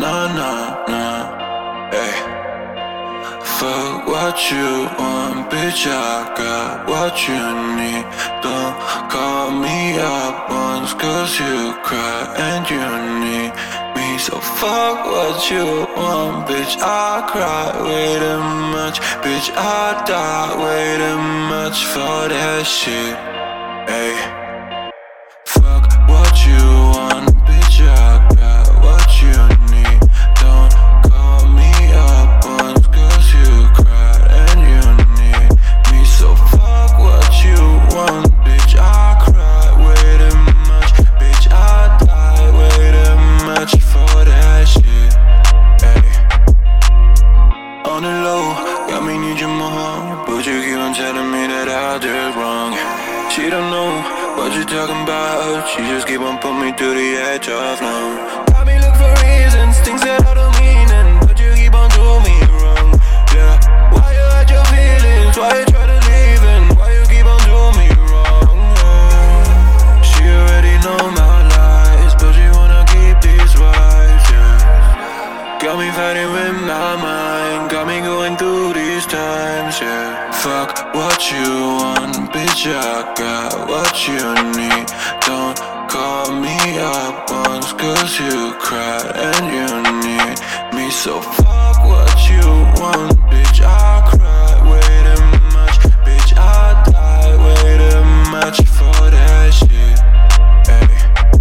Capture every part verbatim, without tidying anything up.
nah, nah, nah. Hey. Fuck what you want, bitch, I got what you need. Don't call me up once, cause you cry and you need me. So fuck what you want, bitch, I cry way too much. Bitch, I die way too much for that shit. Ay. Fuck what you want, bitch, I got what you need. Don't call me up once, cause you cried and you need me. So fuck what you want, bitch, I cry way too much. Bitch, I die way too much for that shit. Ay. On the low, got me need you more, but you keep on telling me that I did wrong. She don't know what you talking about. She just keep on putting me to the edge of now. Got me look for reasons, things that I don't mean, and but you keep on doing me wrong. Yeah, why you hide your feelings? Why you try to leave, and why you keep on doing me wrong? Yeah. She already know my lies, but she wanna keep these vibes. Yeah, got me fighting with my mind, got me going through these times. Yeah, fuck what you want, bitch, I got what you need. Don't call me up once, cause you cried and you need me. So fuck what you want, bitch, I cry way too much. Bitch, I die way too much for that shit. Ay.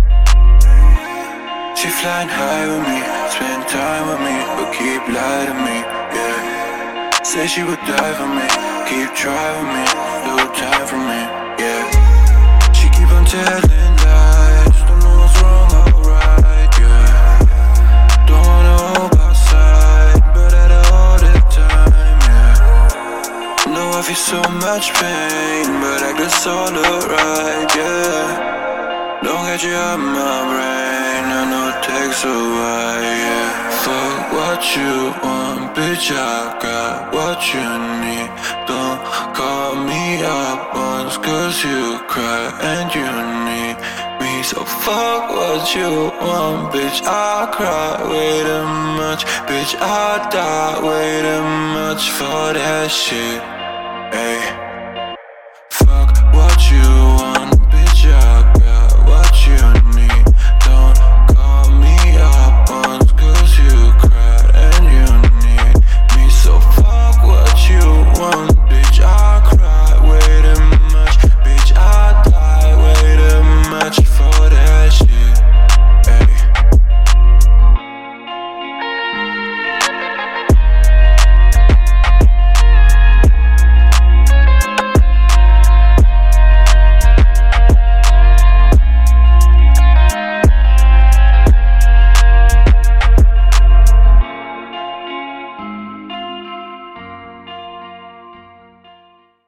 She flying high with me, spend time with me, but keep lying to me, yeah. Say she would die for me, keep trying me, no time for me, yeah. She keep on telling lies, don't know what's wrong or right, yeah. Don't wanna hold outside, but at all the time, yeah. Know I feel so much pain, but I guess all alright, yeah. Don't get you out my brain, I know it takes a while, yeah. Fuck what you want, bitch, I got what you need. Don't call me up once, cause you cry and you need me. So fuck what you want, bitch, I cry way too much. Bitch, I die way too much for that shit.